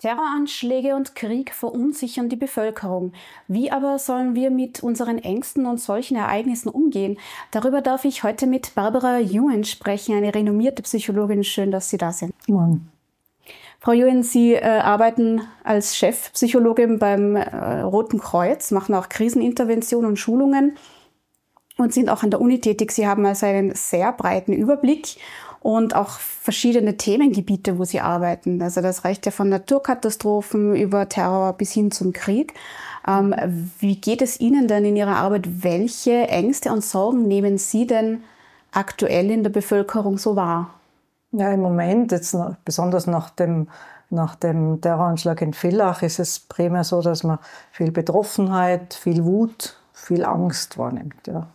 Terroranschläge und Krieg verunsichern die Bevölkerung. Wie aber sollen wir mit unseren Ängsten und solchen Ereignissen umgehen? Darüber darf ich heute mit Barbara Yuen sprechen, eine renommierte Psychologin. Schön, dass Sie da sind. Morgen. Frau Yuen, Sie arbeiten als Chefpsychologin beim Roten Kreuz, machen auch Krisenintervention und Schulungen und sind auch an der Uni tätig. Sie haben also einen sehr breiten Überblick und auch verschiedene Themengebiete, wo Sie arbeiten. Also das reicht ja von Naturkatastrophen über Terror bis hin zum Krieg. Wie geht es Ihnen denn in Ihrer Arbeit? Welche Ängste und Sorgen nehmen Sie denn aktuell in der Bevölkerung so wahr? Ja, im Moment, jetzt besonders nach dem Terroranschlag in Villach, ist es primär so, dass man viel Betroffenheit, viel Wut, viel Angst wahrnimmt. Ja.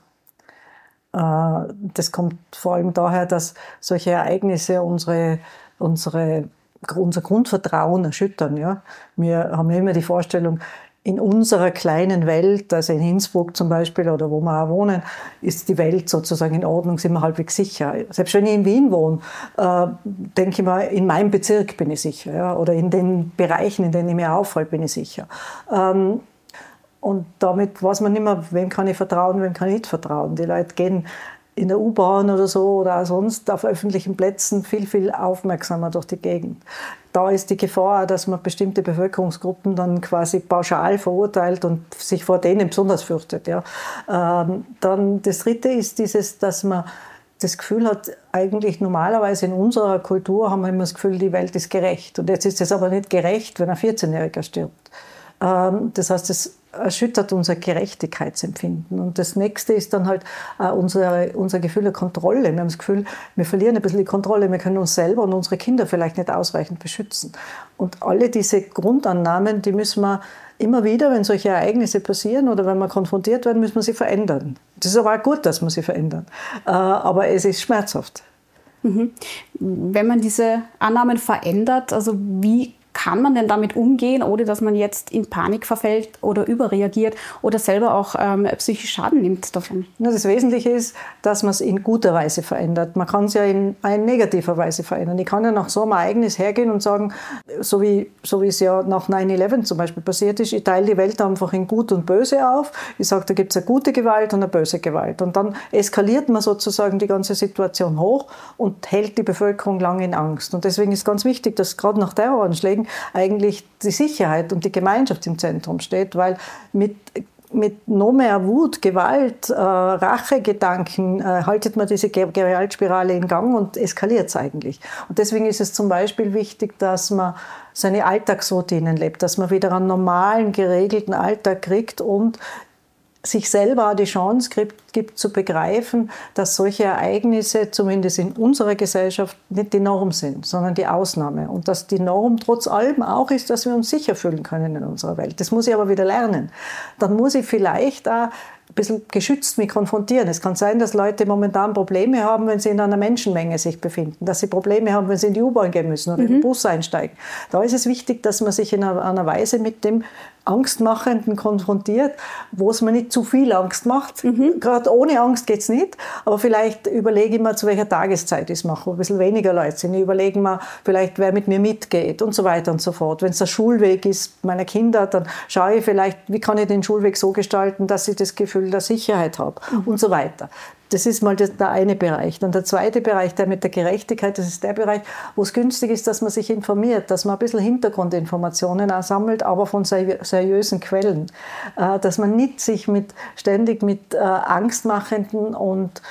Das kommt vor allem daher, dass solche Ereignisse unser Grundvertrauen erschüttern. Ja. Wir haben immer die Vorstellung, in unserer kleinen Welt, also in Innsbruck zum Beispiel oder wo wir auch wohnen, ist die Welt sozusagen in Ordnung, sind wir halbwegs sicher. Selbst wenn ich in Wien wohne, denke ich mal, in meinem Bezirk bin ich sicher. Ja, oder in den Bereichen, in denen ich mich aufhalte, bin ich sicher. Und damit weiß man nicht mehr, wem kann ich vertrauen, wem kann ich nicht vertrauen. Die Leute gehen in der U-Bahn oder so oder auch sonst auf öffentlichen Plätzen viel, viel aufmerksamer durch die Gegend. Da ist die Gefahr, dass man bestimmte Bevölkerungsgruppen dann quasi pauschal verurteilt und sich vor denen besonders fürchtet. Ja. Dann das Dritte ist dieses, dass man das Gefühl hat, eigentlich normalerweise in unserer Kultur haben wir immer das Gefühl, die Welt ist gerecht. Und jetzt ist es aber nicht gerecht, wenn ein 14-Jähriger stirbt. Das heißt, es erschüttert unser Gerechtigkeitsempfinden. Und das Nächste ist dann halt unser Gefühl der Kontrolle. Wir haben das Gefühl, wir verlieren ein bisschen die Kontrolle. Wir können uns selber und unsere Kinder vielleicht nicht ausreichend beschützen. Und alle diese Grundannahmen, die müssen wir immer wieder, wenn solche Ereignisse passieren oder wenn wir konfrontiert werden, müssen wir sie verändern. Das ist aber auch gut, dass wir sie verändern. Aber es ist schmerzhaft. Mhm. Wenn man diese Annahmen verändert, also wie kann man denn damit umgehen, ohne dass man jetzt in Panik verfällt oder überreagiert oder selber auch psychisch Schaden nimmt davon? Das Wesentliche ist, dass man es in guter Weise verändert. Man kann es ja in negativer Weise verändern. Ich kann ja nach so einem Ereignis hergehen und sagen, so wie es ja nach 9/11 zum Beispiel passiert ist, ich teile die Welt einfach in Gut und Böse auf. Ich sage, da gibt es eine gute Gewalt und eine böse Gewalt. Und dann eskaliert man sozusagen die ganze Situation hoch und hält die Bevölkerung lange in Angst. Und deswegen ist ganz wichtig, dass gerade nach Terroranschlägen eigentlich die Sicherheit und die Gemeinschaft im Zentrum steht, weil mit noch mehr Wut, Gewalt, Rachegedanken haltet man diese Gewaltspirale in Gang und eskaliert es eigentlich. Und deswegen ist es zum Beispiel wichtig, dass man seine Alltagsroutinen lebt, dass man wieder einen normalen, geregelten Alltag kriegt und sich selber auch die Chance gibt zu begreifen, dass solche Ereignisse, zumindest in unserer Gesellschaft, nicht die Norm sind, sondern die Ausnahme. Und dass die Norm trotz allem auch ist, dass wir uns sicher fühlen können in unserer Welt. Das muss ich aber wieder lernen. Dann muss ich vielleicht auch ein bisschen geschützt mich konfrontieren. Es kann sein, dass Leute momentan Probleme haben, wenn sie in einer Menschenmenge sich befinden, dass sie Probleme haben, wenn sie in die U-Bahn gehen müssen oder in den Bus einsteigen. Da ist es wichtig, dass man sich in einer Weise mit dem Angstmachenden konfrontiert, wo es mir nicht zu viel Angst macht. Gerade ohne Angst geht es nicht, aber vielleicht überlege ich mir, zu welcher Tageszeit ich es mache, wo ein bisschen weniger Leute sind. Ich überlege mir vielleicht, wer mit mir mitgeht und so weiter und so fort. Wenn es der Schulweg ist meiner Kinder, dann schaue ich vielleicht, wie kann ich den Schulweg so gestalten, dass ich das Gefühl der Sicherheit habe und so weiter. Das ist mal der eine Bereich. Dann der zweite Bereich, der mit der Gerechtigkeit, das ist der Bereich, wo es günstig ist, dass man sich informiert, dass man ein bisschen Hintergrundinformationen auch sammelt, aber von seriösen Quellen. Dass man nicht sich ständig mit angstmachenden und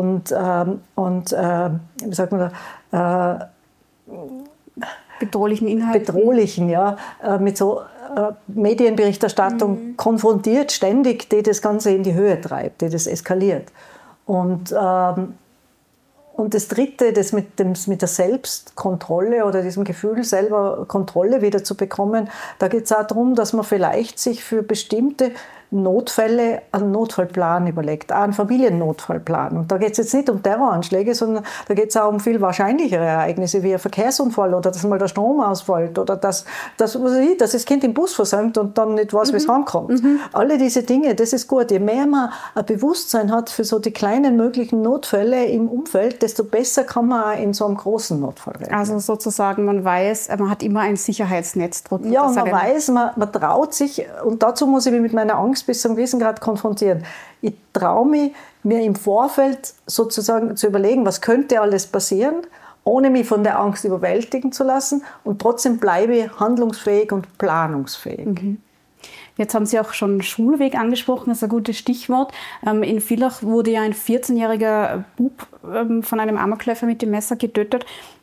wie sagt man da, bedrohlichen Inhalten. Mit so Medienberichterstattung konfrontiert, ständig, die das Ganze in die Höhe treibt, die das eskaliert. Und das Dritte, das mit der Selbstkontrolle oder diesem Gefühl, selber Kontrolle wieder zu bekommen, da geht es auch darum, dass man vielleicht sich für bestimmte Notfälle einen Notfallplan überlegt, auch einen Familiennotfallplan. Und da geht es jetzt nicht um Terroranschläge, sondern da geht es auch um viel wahrscheinlichere Ereignisse, wie ein Verkehrsunfall oder dass mal der Strom ausfällt oder dass das Kind im Bus versäumt und dann nicht weiß, wie es heimkommt. Alle diese Dinge, das ist gut. Je mehr man ein Bewusstsein hat für so die kleinen möglichen Notfälle im Umfeld, desto besser kann man auch in so einem großen Notfall reagieren. Also sozusagen, man weiß, man hat immer ein Sicherheitsnetz drunter. Ja, und man weiß, man traut sich, und dazu muss ich mich mit meiner Angst bis zu einem gewissen Grad konfrontieren. Ich traue mich, mir im Vorfeld sozusagen zu überlegen, was könnte alles passieren, ohne mich von der Angst überwältigen zu lassen, und trotzdem bleibe ich handlungsfähig und planungsfähig. Jetzt haben Sie auch schon Schulweg angesprochen, das ist ein gutes Stichwort. In Villach wurde ja ein 14-jähriger Bub von einem Amokläufer mit dem Messer getötet.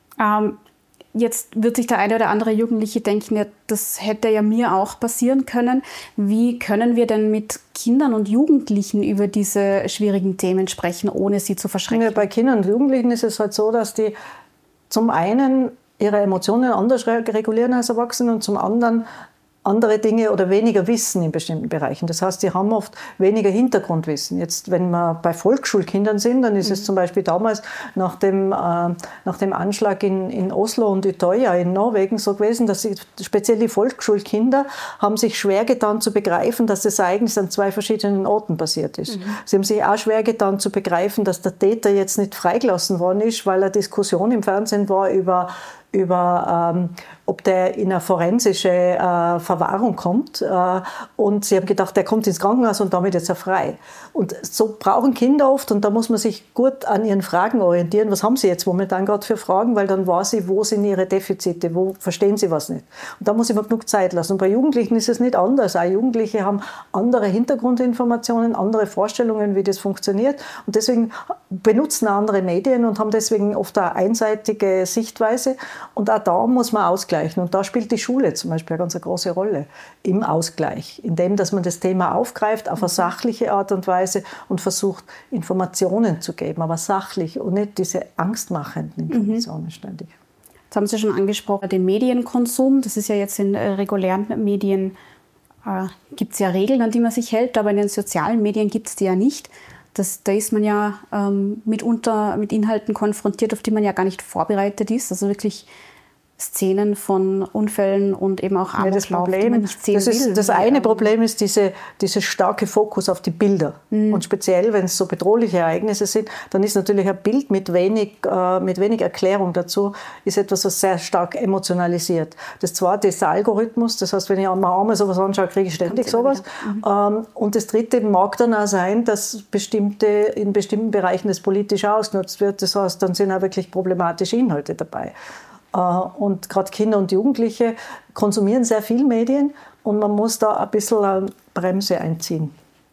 Jetzt wird sich der eine oder andere Jugendliche denken, ja, das hätte ja mir auch passieren können. Wie können wir denn mit Kindern und Jugendlichen über diese schwierigen Themen sprechen, ohne sie zu verschrecken? Ja, bei Kindern und Jugendlichen ist es halt so, dass die zum einen ihre Emotionen anders regulieren als Erwachsene und zum anderen andere Dinge oder weniger Wissen in bestimmten Bereichen. Das heißt, sie haben oft weniger Hintergrundwissen. Jetzt, wenn wir bei Volksschulkindern sind, dann ist es zum Beispiel damals nach dem Anschlag in Oslo und Utøya in Norwegen so gewesen, dass speziell die Volksschulkinder haben sich schwer getan zu begreifen, dass das Ereignis an zwei verschiedenen Orten passiert ist. Sie haben sich auch schwer getan zu begreifen, dass der Täter jetzt nicht freigelassen worden ist, weil eine Diskussion im Fernsehen war über ob der in eine forensische Verwahrung kommt. Und sie haben gedacht, der kommt ins Krankenhaus und damit ist er frei. Und so brauchen Kinder oft, und da muss man sich gut an ihren Fragen orientieren. Was haben sie jetzt momentan gerade für Fragen? Weil dann weiß sie, wo sind ihre Defizite, wo verstehen sie was nicht. Und da muss ich mir genug Zeit lassen. Und bei Jugendlichen ist es nicht anders. Auch Jugendliche haben andere Hintergrundinformationen, andere Vorstellungen, wie das funktioniert. Und deswegen benutzen andere Medien und haben deswegen oft eine einseitige Sichtweise. Und auch da muss man ausgleichen. Und da spielt die Schule zum Beispiel eine ganz große Rolle im Ausgleich, indem dass man das Thema aufgreift auf eine sachliche Art und Weise und versucht, Informationen zu geben, aber sachlich und nicht diese angstmachenden Informationen ständig. Jetzt haben Sie schon angesprochen, den Medienkonsum. Das ist ja jetzt in regulären Medien, gibt es ja Regeln, an die man sich hält, aber in den sozialen Medien gibt es die ja nicht. Da ist man ja mitunter mit Inhalten konfrontiert, auf die man ja gar nicht vorbereitet ist. Also wirklich Szenen von Unfällen und eben auch Amoklauf, die man nicht sehen will. Das eine Problem ist dieser starke Fokus auf die Bilder. Und speziell, wenn es so bedrohliche Ereignisse sind, dann ist natürlich ein Bild mit wenig Erklärung dazu, ist etwas, was sehr stark emotionalisiert. Das zweite ist der Algorithmus. Das heißt, wenn ich einmal sowas anschaue, kriege ich ständig sowas. Und das dritte mag dann auch sein, dass in bestimmten Bereichen das politisch ausgenutzt wird. Das heißt, dann sind auch wirklich problematische Inhalte dabei. Und gerade Kinder und Jugendliche konsumieren sehr viel Medien und man muss da ein bisschen eine Bremse einziehen.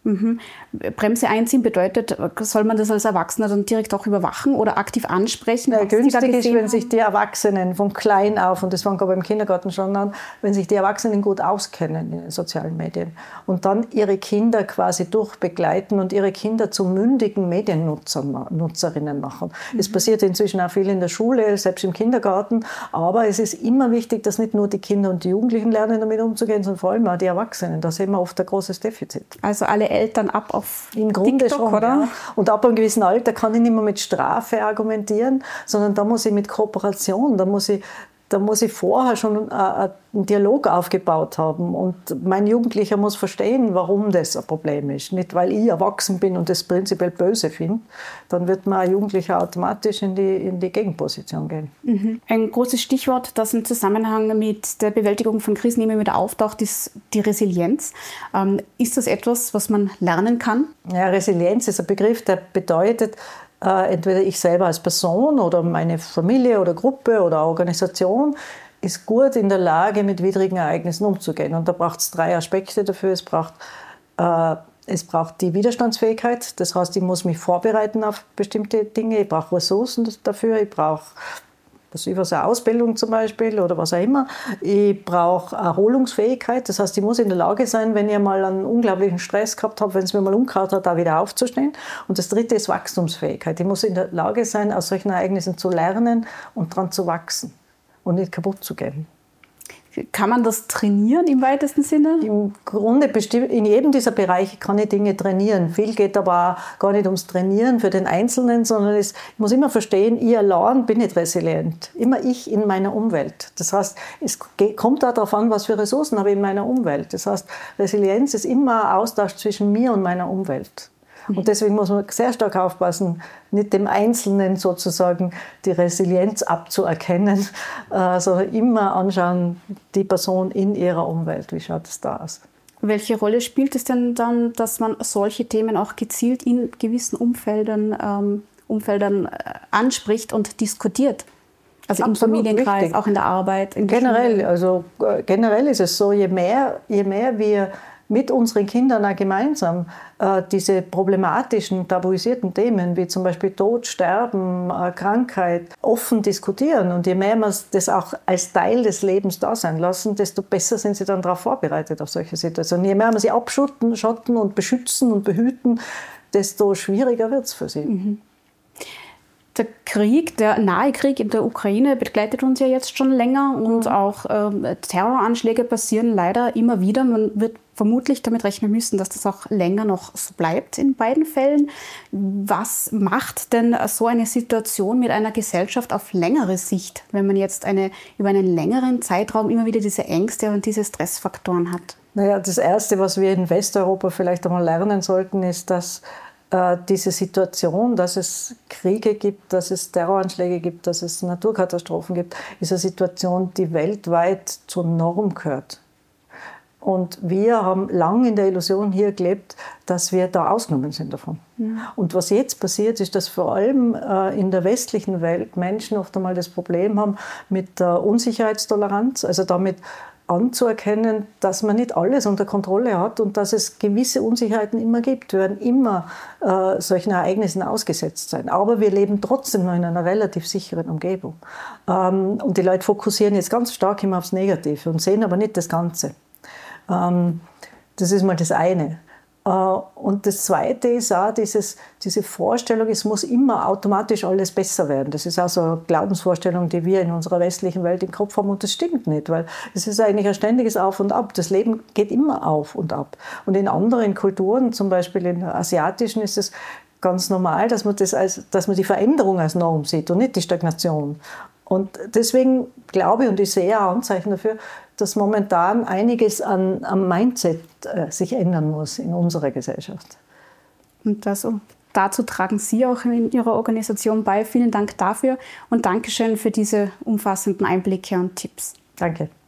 Bremse einziehen bedeutet, soll man das als Erwachsener dann direkt auch überwachen oder aktiv ansprechen? Ja, günstig ist, wenn sich die Erwachsenen von klein auf, und das fängt aber im Kindergarten schon an, wenn sich die Erwachsenen gut auskennen in den sozialen Medien und dann ihre Kinder quasi durchbegleiten und ihre Kinder zu mündigen Mediennutzerinnen machen. Es passiert inzwischen auch viel in der Schule, selbst im Kindergarten, aber es ist immer wichtig, dass nicht nur die Kinder und die Jugendlichen lernen, damit umzugehen, sondern vor allem auch die Erwachsenen. Da sehen wir oft ein großes Defizit. Also alle Eltern ab auf im Grunde TikTok, schon, oder? Ja. Und ab einem gewissen Alter kann ich nicht mehr mit Strafe argumentieren, sondern da muss ich mit Kooperation, da muss ich vorher schon einen Dialog aufgebaut haben. Und mein Jugendlicher muss verstehen, warum das ein Problem ist. Nicht, weil ich erwachsen bin und das prinzipiell böse finde. Dann wird man ein Jugendlicher automatisch in die Gegenposition gehen. Ein großes Stichwort, das im Zusammenhang mit der Bewältigung von Krisen immer wieder auftaucht, ist die Resilienz. Ist das etwas, was man lernen kann? Ja, Resilienz ist ein Begriff, der bedeutet, entweder ich selber als Person oder meine Familie oder Gruppe oder Organisation ist gut in der Lage, mit widrigen Ereignissen umzugehen. Und da braucht es 3 Aspekte dafür. Es braucht die Widerstandsfähigkeit. Das heißt, ich muss mich vorbereiten auf bestimmte Dinge. Ich brauche Ressourcen dafür. Ich brauche über so eine Ausbildung zum Beispiel oder was auch immer. Ich brauche Erholungsfähigkeit. Das heißt, ich muss in der Lage sein, wenn ich mal einen unglaublichen Stress gehabt habe, wenn es mir mal umgehauen hat, da wieder aufzustehen. Und das dritte ist Wachstumsfähigkeit. Ich muss in der Lage sein, aus solchen Ereignissen zu lernen und daran zu wachsen und nicht kaputt zu gehen. Kann man das trainieren im weitesten Sinne? Im Grunde in jedem dieser Bereiche kann ich Dinge trainieren. Viel geht aber auch gar nicht ums Trainieren für den Einzelnen, sondern ich muss immer verstehen, ich allein bin nicht resilient. Immer ich in meiner Umwelt. Das heißt, es kommt auch darauf an, was für Ressourcen habe ich in meiner Umwelt. Das heißt, Resilienz ist immer ein Austausch zwischen mir und meiner Umwelt. Und deswegen muss man sehr stark aufpassen, nicht dem Einzelnen sozusagen die Resilienz abzuerkennen, sondern immer anschauen, die Person in ihrer Umwelt, wie schaut es da aus. Welche Rolle spielt es denn dann, dass man solche Themen auch gezielt in gewissen Umfeldern anspricht und diskutiert? Also im Familienkreis, wichtig. Auch in der Arbeit? Generell ist es so, je mehr wir mit unseren Kindern auch gemeinsam diese problematischen, tabuisierten Themen, wie zum Beispiel Tod, Sterben, Krankheit, offen diskutieren. Und je mehr wir das auch als Teil des Lebens da sein lassen, desto besser sind sie dann darauf vorbereitet, auf solche Situationen. Je mehr wir sie abschotten und beschützen und behüten, desto schwieriger wird es für sie. Mhm. Der Krieg, der nahe Krieg in der Ukraine begleitet uns ja jetzt schon länger und auch Terroranschläge passieren leider immer wieder. Man wird vermutlich damit rechnen müssen, dass das auch länger noch so bleibt in beiden Fällen. Was macht denn so eine Situation mit einer Gesellschaft auf längere Sicht, wenn man jetzt über einen längeren Zeitraum immer wieder diese Ängste und diese Stressfaktoren hat? Naja, das Erste, was wir in Westeuropa vielleicht einmal lernen sollten, ist, dass diese Situation, dass es Kriege gibt, dass es Terroranschläge gibt, dass es Naturkatastrophen gibt, ist eine Situation, die weltweit zur Norm gehört. Und wir haben lange in der Illusion hier gelebt, dass wir da ausgenommen sind davon. Ja. Und was jetzt passiert, ist, dass vor allem in der westlichen Welt Menschen oft einmal das Problem haben mit der Unsicherheitstoleranz, also damit anzuerkennen, dass man nicht alles unter Kontrolle hat und dass es gewisse Unsicherheiten immer gibt. Wir werden immer solchen Ereignissen ausgesetzt sein. Aber wir leben trotzdem noch in einer relativ sicheren Umgebung. Und die Leute fokussieren jetzt ganz stark immer aufs Negative und sehen aber nicht das Ganze. Das ist mal das eine. Und das Zweite ist auch diese Vorstellung, es muss immer automatisch alles besser werden. Das ist auch so eine Glaubensvorstellung, die wir in unserer westlichen Welt im Kopf haben. Und das stimmt nicht, weil es ist eigentlich ein ständiges Auf und Ab. Das Leben geht immer auf und ab. Und in anderen Kulturen, zum Beispiel in asiatischen, ist es ganz normal, dass man die Veränderung als Norm sieht und nicht die Stagnation. Und deswegen glaube ich, und ich sehe auch Anzeichen dafür, dass momentan einiges am Mindset sich ändern muss in unserer Gesellschaft. Und dazu tragen Sie auch in Ihrer Organisation bei. Vielen Dank dafür und Dankeschön für diese umfassenden Einblicke und Tipps. Danke.